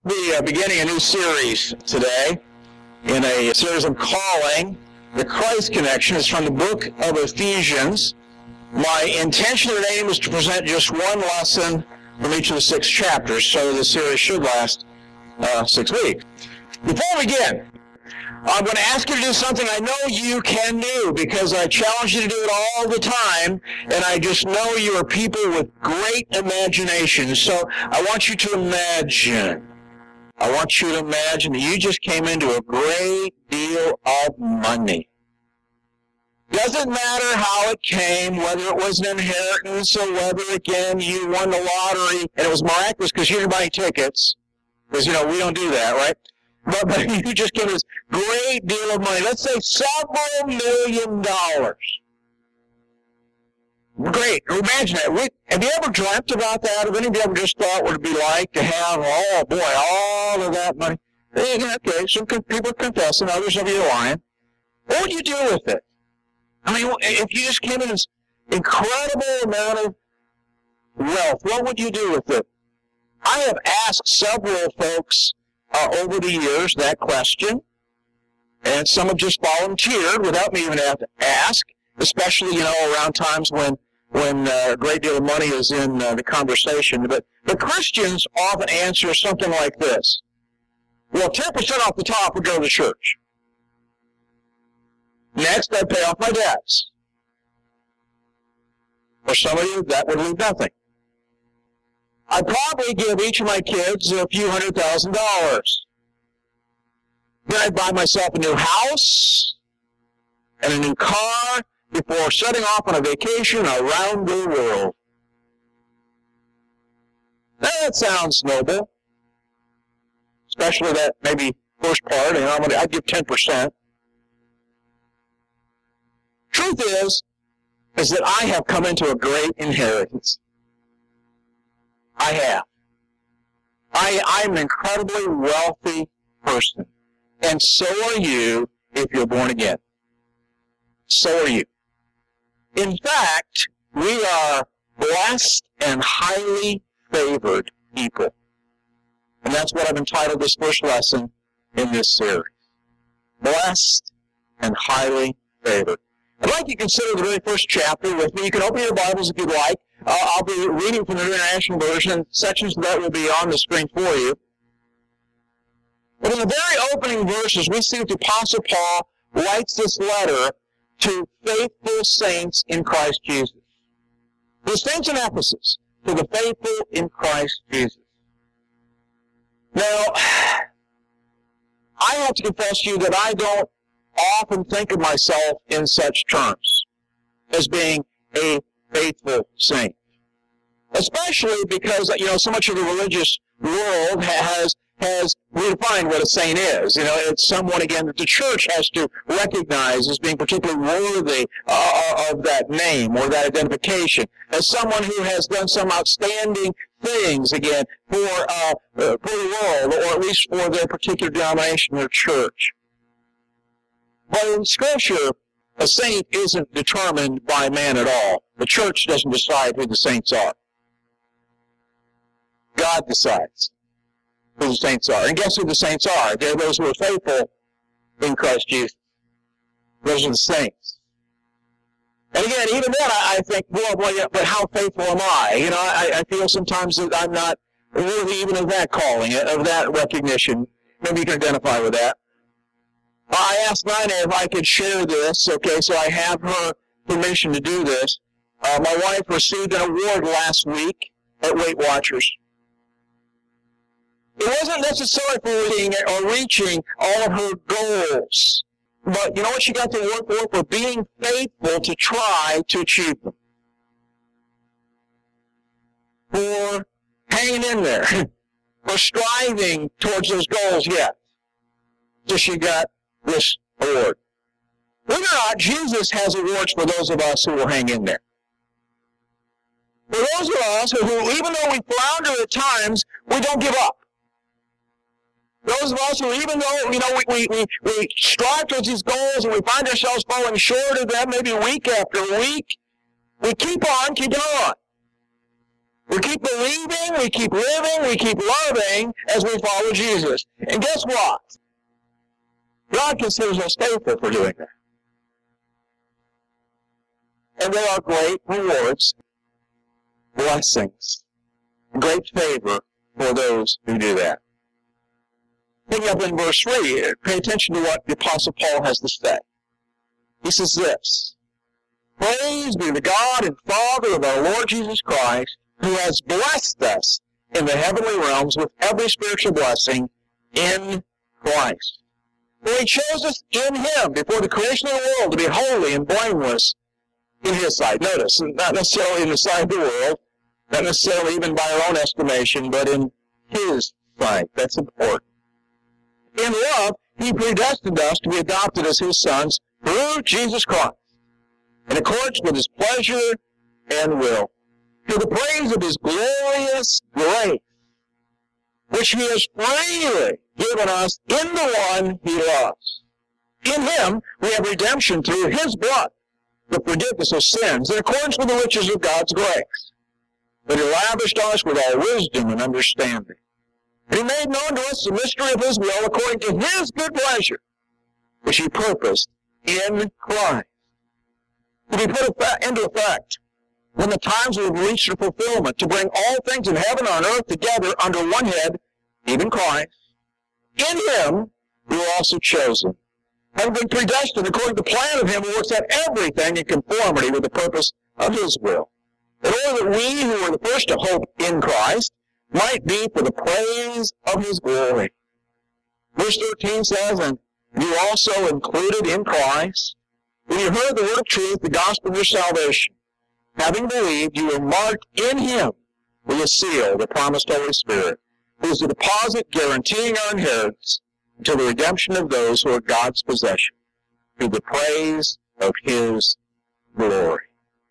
We're beginning a new series today in a series I'm calling The Christ Connection. It's from the book of Ephesians. My intention today was to present just one lesson from each of the 6 chapters, so the series should last 6 weeks. Before we begin, I'm going to ask you to do something I know you can do because I challenge you to do it all the time, and I just know you are people with great imagination. So I want you to imagine. I want you to imagine that you just came into a great deal of money. Doesn't matter how it came, whether it was an inheritance or whether, again, you won the lottery and it was miraculous because you didn't buy any tickets. Because, we don't do that, right? But you just get this great deal of money. Let's say several $1 million. Great. Imagine that. Have you ever dreamt about that? Have any of you ever just thought what it would be like to have, all of that money? Okay, some people are confessing, others of you are lying. What would you do with it? If you just came in this incredible amount of wealth, what would you do with it? I have asked several folks over the years that question, and some have just volunteered without me even having to ask, especially, around times when a great deal of money is in the conversation. But Christians often answer something like this. Well, 10% off the top would go to the church. Next, I'd pay off my debts. For some of you, that would leave nothing. I'd probably give each of my kids a few $100,000. Then I'd buy myself a new house and a new car before setting off on a vacation around the world. Now, that sounds noble, especially that maybe first part. I'd give 10%. Truth is that I have come into a great inheritance. I have. I'm an incredibly wealthy person. And so are you if you're born again. So are you. In fact, we are blessed and highly favored people. And that's what I've entitled this first lesson in this series. Blessed and highly favored. I'd like you to consider the very first chapter with me. You can open your Bibles if you'd like. I'll be reading from the International Version. Sections of that will be on the screen for you. But in the very opening verses, we see that the Apostle Paul writes this letter to faithful saints in Christ Jesus. The saints in Ephesus, to the faithful in Christ Jesus. Now, I have to confess to you that I don't often think of myself in such terms as being a faithful saint. Especially because, so much of the religious world has redefined what a saint is. It's someone, again, that the church has to recognize as being particularly worthy of that name or that identification, as someone who has done some outstanding things, again, for the world, or at least for their particular denomination or church. But in Scripture, a saint isn't determined by man at all. The church doesn't decide who the saints are. God decides who the saints are. And guess who the saints are? They're those who are faithful in Christ Jesus. Those are the saints. And again, even then, I think, but how faithful am I? I feel sometimes that I'm not worthy even of that calling, of that recognition. Maybe you can identify with that. I asked Nina if I could share this, okay, so I have her permission to do this. My wife received an award last week at Weight Watchers. It wasn't necessarily for reaching all of her goals, but you know what she got the award for? For being faithful to try to achieve them. For hanging in there, for striving towards those goals yet. So she got this award. Believe it or not, Jesus has awards for those of us who will hang in there. For those of us who, even though we flounder at times, we don't give up. Those of us who, even though, we strive towards these goals and we find ourselves falling short of them maybe week after week, we keep on keeping on. We keep believing, we keep living, we keep loving as we follow Jesus. And guess what? God considers us faithful for doing that. And there are great rewards, blessings, great favor for those who do that. Picking up in verse 3, pay attention to what the Apostle Paul has to say. He says this, "Praise be the God and Father of our Lord Jesus Christ, who has blessed us in the heavenly realms with every spiritual blessing in Christ. For he chose us in him before the creation of the world to be holy and blameless in his sight." Notice, not necessarily in the sight of the world, not necessarily even by our own estimation, but in his sight. That's important. In love, he predestined us to be adopted as his sons through Jesus Christ, in accordance with his pleasure and will, to the praise of his glorious grace, which he has freely given us in the one he loves. In him we have redemption through his blood, the forgiveness of sins, in accordance with the riches of God's grace, that he lavished on us with all wisdom and understanding. He made known to us the mystery of his will according to his good pleasure, which he purposed in Christ, to be put into effect when the times will reach their fulfillment, to bring all things in heaven and on earth together under one head, even Christ. In him we were also chosen, having been predestined according to the plan of him who works out everything in conformity with the purpose of his will, in order that we who were the first to hope in Christ might be for the praise of his glory. Verse 13 says, "And you also included in Christ, when you heard the word of truth, the gospel of your salvation. Having believed, you were marked in him with a seal, the promised Holy Spirit, who is the deposit guaranteeing our inheritance until the redemption of those who are God's possession, to the praise of his glory."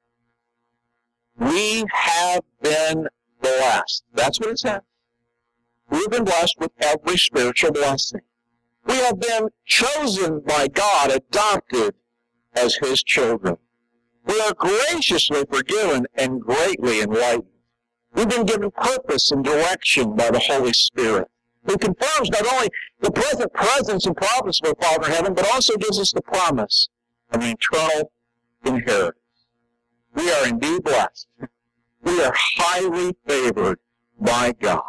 We have been blessed. That's what it says. We've been blessed with every spiritual blessing. We have been chosen by God, adopted as his children. We are graciously forgiven and greatly enlightened. We've been given purpose and direction by the Holy Spirit, who confirms not only the present presence and promise of our Father in heaven, but also gives us the promise of an eternal inheritance. We are indeed blessed. We are highly favored by God.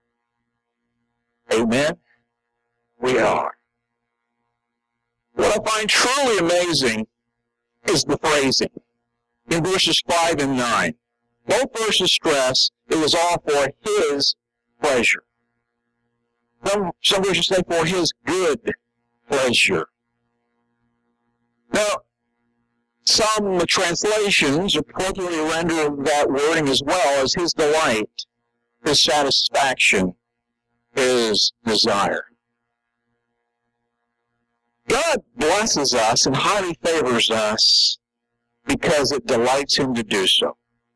Amen? We are. What I find truly amazing is the phrasing in verses 5 and 9. Both verses stress it was all for his pleasure. Some verses say for his good pleasure. Now, some translations appropriately render that wording as well as his delight, his satisfaction, his desire. God blesses us and highly favors us because it delights him to do so.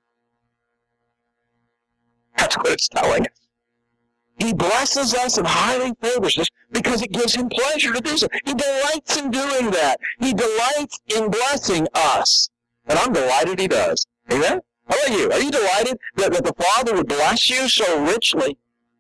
That's what it's telling us. He blesses us and highly favors us because it gives him pleasure to do so. He delights in doing that. He delights in blessing us. And I'm delighted he does. Amen? How about you? Are you delighted that the Father would bless you so richly?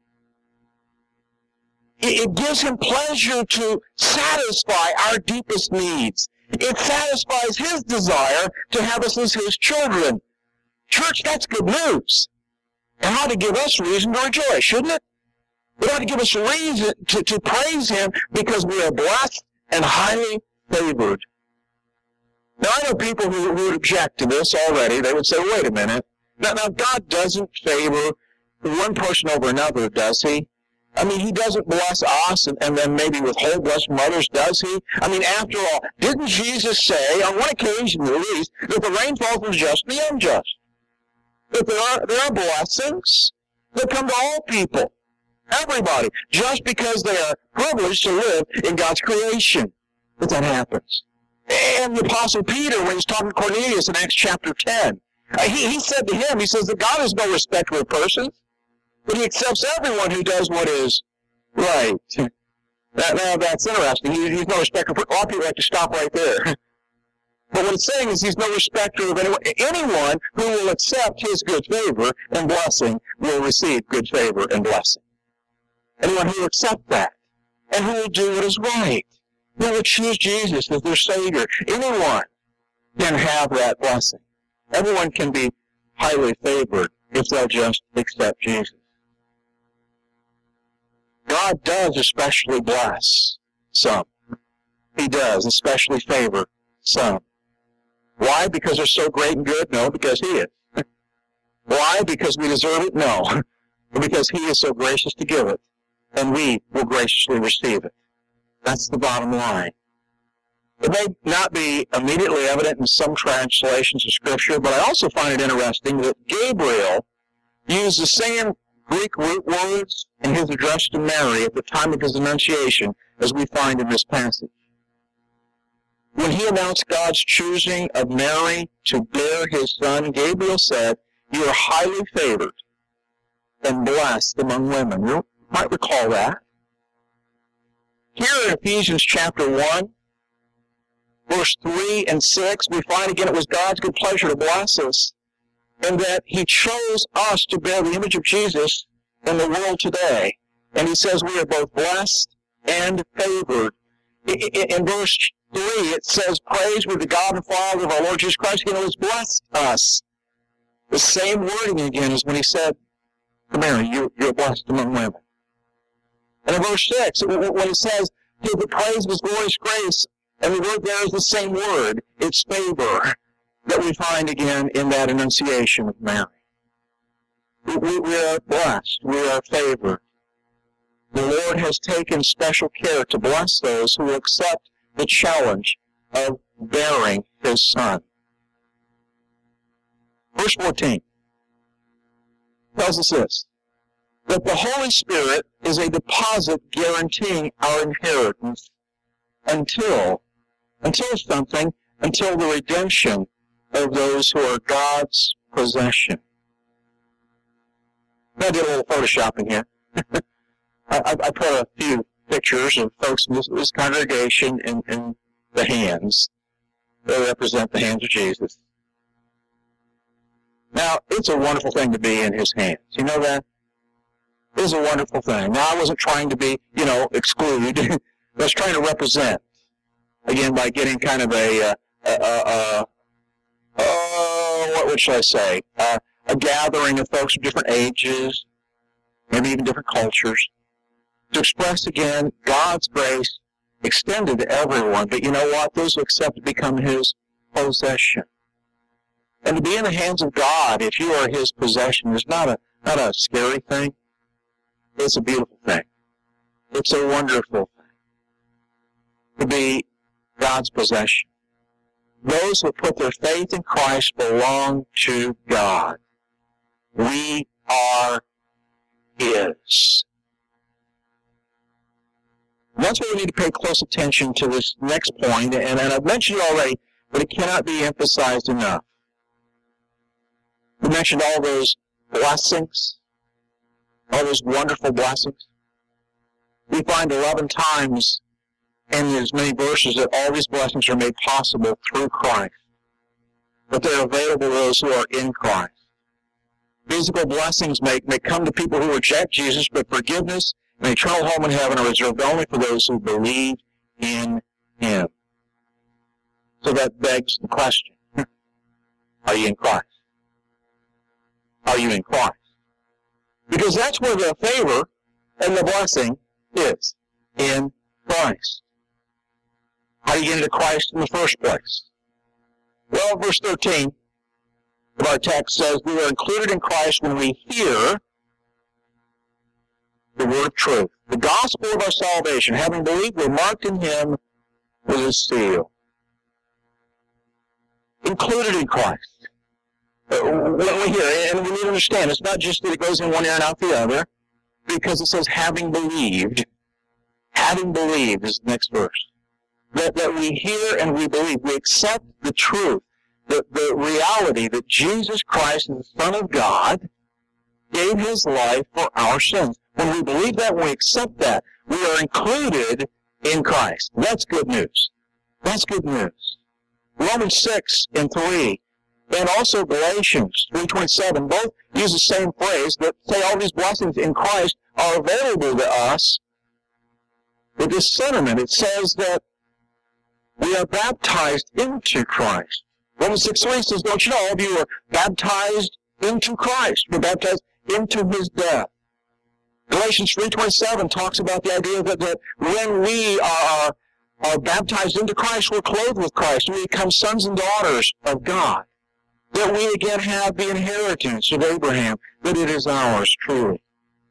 It gives him pleasure to satisfy our deepest needs. It satisfies his desire to have us as his children. Church, that's good news. And ought to give us reason to rejoice, shouldn't it? It ought to give us a reason to praise him because we are blessed and highly favored. Now, I know people who would object to this already. They would say, wait a minute. Now, God doesn't favor one person over another, does he? I mean, he doesn't bless us and then maybe withhold blessing others, does he? I mean, after all, didn't Jesus say, on one occasion at least, that the rain falls on the just and the unjust? That there are blessings that come to all people, everybody, just because they are privileged to live in God's creation. But that happens. And the Apostle Peter, when he's talking to Cornelius in Acts chapter 10, he said to him, he says that God is no respecter of persons, but he accepts everyone who does what is right. Now, that's interesting. He's no respecter of persons. A lot of people have to stop right there. But what it's saying is he's no respecter of anyone. Anyone who will accept his good favor and blessing will receive good favor and blessing. Anyone who will accept that and who will do what is right, who will choose Jesus as their Savior, anyone can have that blessing. Everyone can be highly favored if they'll just accept Jesus. God does especially bless some. He does especially favor some. Why? Because they're so great and good? No, because He is. Why? Because we deserve it? No. Because He is so gracious to give it, and we will graciously receive it. That's the bottom line. It may not be immediately evident in some translations of Scripture, but I also find it interesting that Gabriel used the same Greek root words in his address to Mary at the time of his Annunciation as we find in this passage. When he announced God's choosing of Mary to bear his son, Gabriel said, "You are highly favored and blessed among women." You might recall that. Here in Ephesians chapter 1, verse 3 and 6, we find again it was God's good pleasure to bless us, and that He chose us to bear the image of Jesus in the world today. And He says we are both blessed and favored. In verse 3, it says, "Praise be the God and Father of our Lord Jesus Christ, who has blessed us." The same wording again as when He said to Mary, "You're blessed among women." And in verse 6, when He says, "Give the praise of His glorious grace," and the word there is the same word. It's favor that we find again in that Annunciation of Mary. We are blessed. We are favored. The Lord has taken special care to bless those who will accept the challenge of bearing His Son. Verse 14 tells us this, that the Holy Spirit is a deposit guaranteeing our inheritance until the redemption of those who are God's possession. I did a little photoshopping here. I put a few pictures of folks in this congregation in the hands. They represent the hands of Jesus. Now, it's a wonderful thing to be in His hands. You know that? It is a wonderful thing. Now, I wasn't trying to be, exclude. I was trying to represent. Again, by getting kind of what should I say? A gathering of folks of different ages, maybe even different cultures, to express again God's grace extended to everyone. But you know what? Those who accept it become His possession. And to be in the hands of God, if you are His possession, is not a scary thing. It's a beautiful thing. It's a wonderful thing to be God's possession. Those who put their faith in Christ belong to God. We are His. And that's why we need to pay close attention to this next point, and I've mentioned it already, but it cannot be emphasized enough. We mentioned all those blessings, all those wonderful blessings. We find 11 times in as many verses that all these blessings are made possible through Christ, but they're available to those who are in Christ. Physical blessings may come to people who reject Jesus, but forgiveness and an eternal home in heaven are reserved only for those who believe in Him. So that begs the question, are you in Christ? Are you in Christ? Because that's where the favor and the blessing is, in Christ. How do you get into Christ in the first place? Well, verse 13 of our text says, we are included in Christ when we hear the word of truth, the gospel of our salvation. Having believed, we're marked in Him with His seal. Included in Christ. When we hear, and we need to understand, it's not just that it goes in one ear and out the other, because it says, having believed is the next verse. That we hear and we believe, we accept the truth, the reality that Jesus Christ is the Son of God, gave His life for our sins. When we believe that, when we accept that, we are included in Christ. That's good news. That's good news. Romans 6 and 3, and also Galatians 3:27, both use the same phrase that say all these blessings in Christ are available to us. With this sentiment, it says that we are baptized into Christ. Romans 6:3 says, don't you know, all of you are baptized into Christ. We're baptized into His death. Galatians 3:27 talks about the idea that when we are baptized into Christ, we're clothed with Christ. We become sons and daughters of God. That we again have the inheritance of Abraham, that it is ours truly.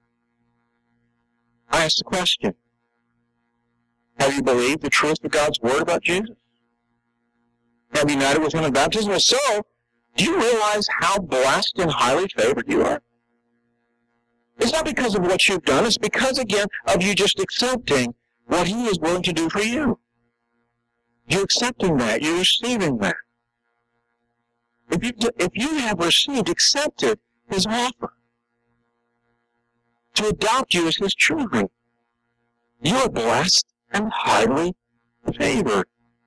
I ask the question, have you believed the truth of God's Word about Jesus? Have you united with Him in baptism? If so, do you realize how blessed and highly favored you are? It's not because of what you've done. It's because, again, of you just accepting what He is willing to do for you. You're accepting that. You're receiving that. If you have received, accepted His offer to adopt you as His children, you are blessed and highly favored.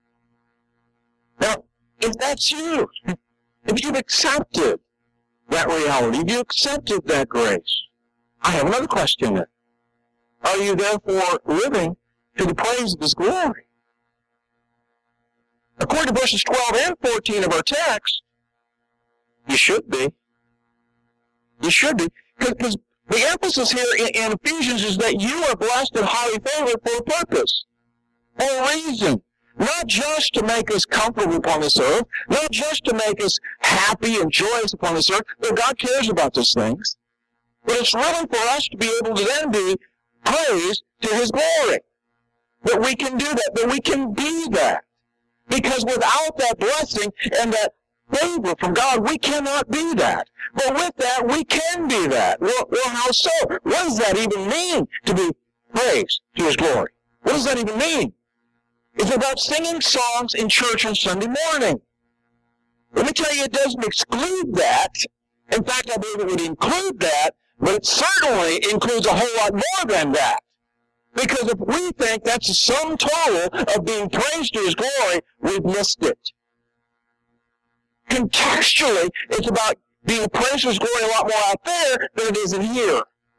Now, if that's you, if you've accepted that reality, if you accepted that grace, I have another question then. Are you therefore living to the praise of His glory? According to verses 12 and 14 of our text, you should be. You should be. Because the emphasis here in Ephesians is that you are blessed and highly favored for a purpose, for a reason. Not just to make us comfortable upon this earth, not just to make us happy and joyous upon this earth, though God cares about those things. But it's really for us to be able to then be praised to His glory. That we can do that we can be that. Because without that blessing and that favor from God, we cannot be that. But with that, we can be that. Well, how so? What does that even mean, to be praised to His glory? What does that even mean? It's about singing songs in church on Sunday morning. Let me tell you, it doesn't exclude that. In fact, I believe it would include that, but it certainly includes a whole lot more than that. Because if we think that's the sum total of being praised to His glory, we've missed it. Contextually, it's about being praised to His glory a lot more out there than it is in here.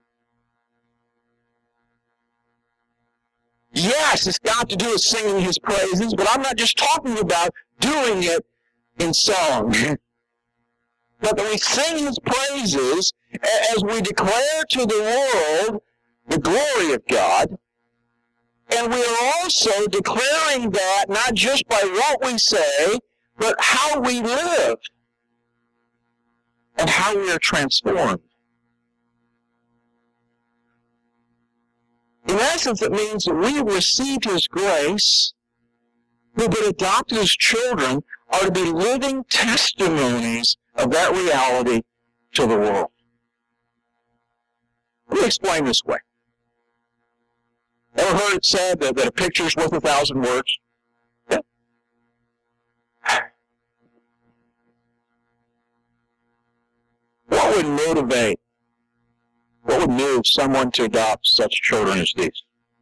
Yes, it's got to do with singing His praises, but I'm not just talking about doing it in song. But that we sing His praises as we declare to the world the glory of God. And we are also declaring that not just by what we say, but how we live and how we are transformed. In essence, it means that we have received His grace, who've been adopted as children, are to be living testimonies of that reality to the world. Let me explain this way. Ever heard it said that a picture is worth 1,000 words? Yeah. What would move someone to adopt such children as these?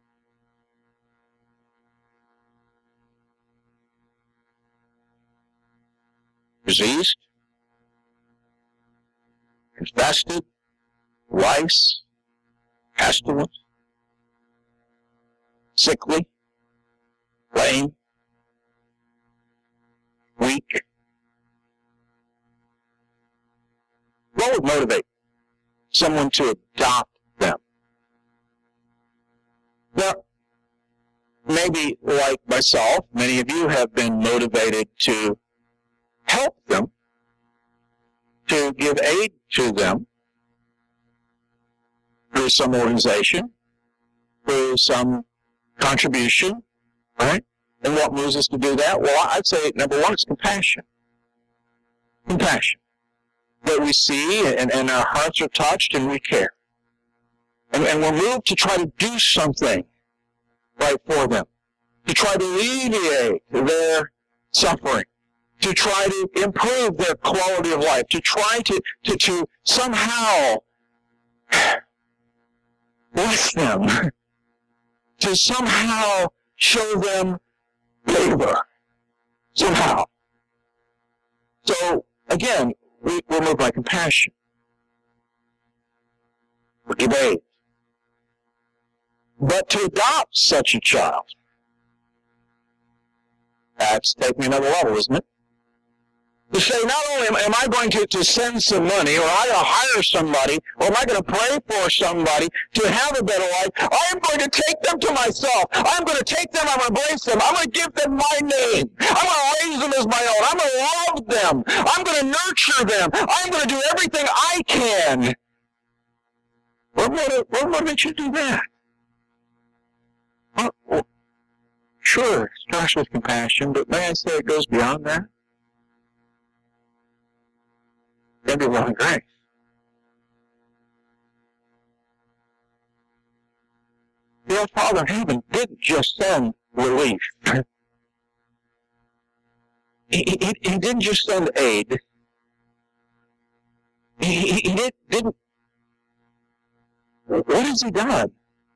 Diseased, infested, lice, pestilence, sickly, lame, weak. What would motivate someone to adopt them? Now, maybe like myself, many of you have been motivated to help them, to give aid to them through some organization, through some contribution, right? And what moves us to do that? Well, I'd say, number one, it's compassion. Compassion. That we see and our hearts are touched and we care. And we're moved to try to do something right for them. To try to alleviate their suffering. To try to improve their quality of life. To try to somehow bless them. To somehow show them favor. Somehow. So, again, we're moved by compassion. We give aid. But to adopt such a child, that's taking another level, isn't it? To say, not only am I going to send some money, or am I going to hire somebody, or am I going to pray for somebody to have a better life, I'm going to take them to myself. I'm going to take them, I'm going to embrace them. I'm going to give them my name. I'm going to raise them as my own. I'm going to love them. I'm going to nurture them. I'm going to do everything I can. What motivates you to do that? Well, sure, it starts with compassion, but may I say it goes beyond that? That'd be love and grace. Your Father in heaven didn't just send relief. He didn't just send aid. He didn't. What has He done?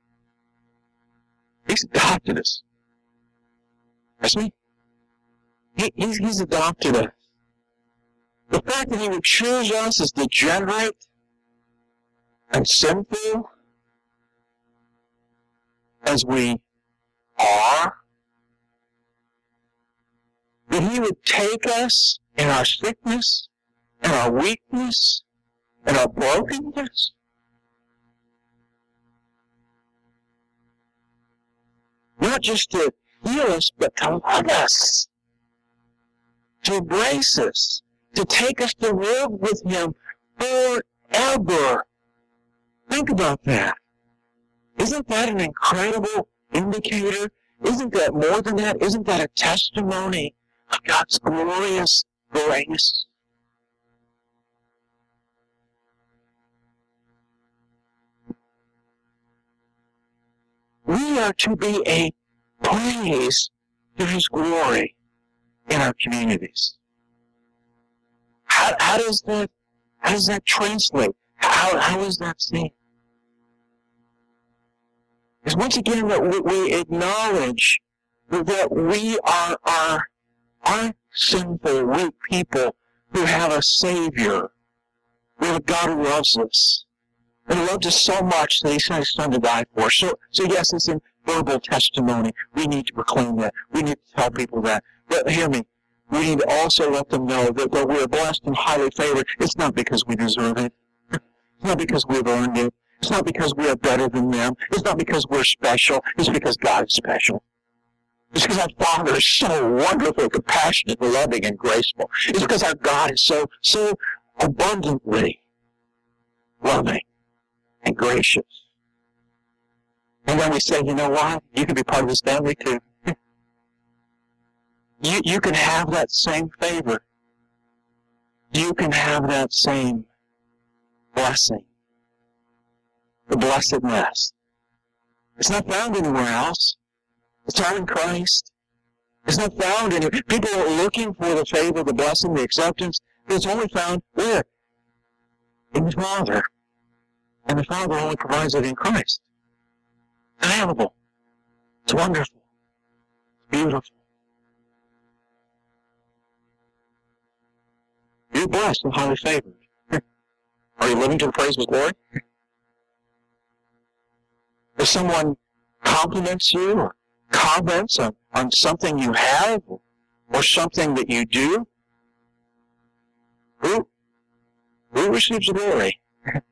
He's adopted us. Hasn't He? He's adopted us. The fact that He would choose us as degenerate and sinful as we are, that He would take us in our sickness, in our weakness, in our brokenness, not just to heal us, but to love us, to embrace us, to take us to live with Him forever. Think about that. Isn't that an incredible indicator? Isn't that more than that? Isn't that a testimony of God's glorious grace? We are to be a praise to His glory in our communities. How does that translate? How is that seen? Is once again that we acknowledge that we are sinful, weak people who have a Savior. We have a God who loves us. And loved us so much that He sent His Son to die for us. So yes, it's in verbal testimony. We need to proclaim that. We need to tell people that. But hear me. We need to also let them know that we are blessed and highly favored. It's not because we deserve it. It's not because we've earned it. It's not because we are better than them. It's not because we're special. It's because God is special. It's because our Father is so wonderful, compassionate, loving, and graceful. It's because our God is so abundantly loving and gracious. And then we say, you know what? You can be part of His family too. You can have that same favor. You can have that same blessing. The blessedness. It's not found anywhere else. It's found in Christ. It's not found anywhere. People are looking for the favor, the blessing, the acceptance. It's only found where? In the Father. And the Father only provides it in Christ. It's available. It's wonderful. It's beautiful. You're blessed and highly favored. Are you living to the praise of His glory? If someone compliments you or comments on something you have or something that you do, who receives the glory?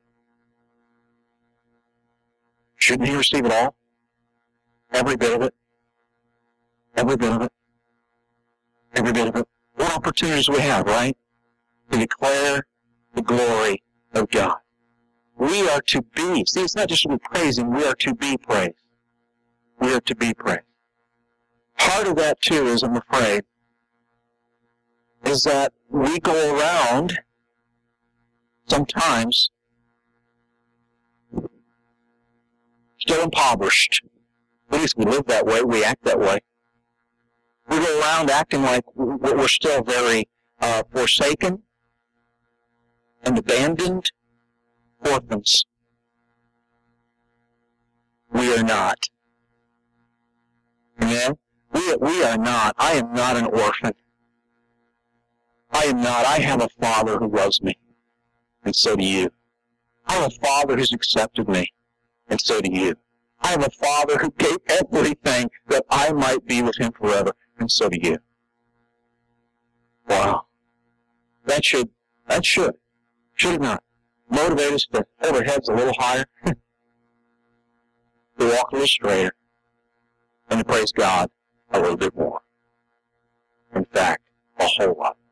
Shouldn't He receive it all? Every bit of it? Every bit of it? Every bit of it? What opportunities we have, right? To declare the glory of God. We are to be. See, it's not just to be praising, we are to be praised. We are to be praised. Part of that, too, is, I'm afraid, is that we go around sometimes still impoverished. At least we live that way, we act that way. We go around acting like we're still very forsaken and abandoned orphans. We are not. Amen? We are not. I am not an orphan. I am not. I have a Father who loves me, and so do you. I have a Father who's accepted me, and so do you. I have a Father who gave everything that I might be with him forever, and so do you. Wow. That should it not, motivate us to hold our heads a little higher, to walk a little straighter, and to praise God a little bit more. In fact, a whole lot.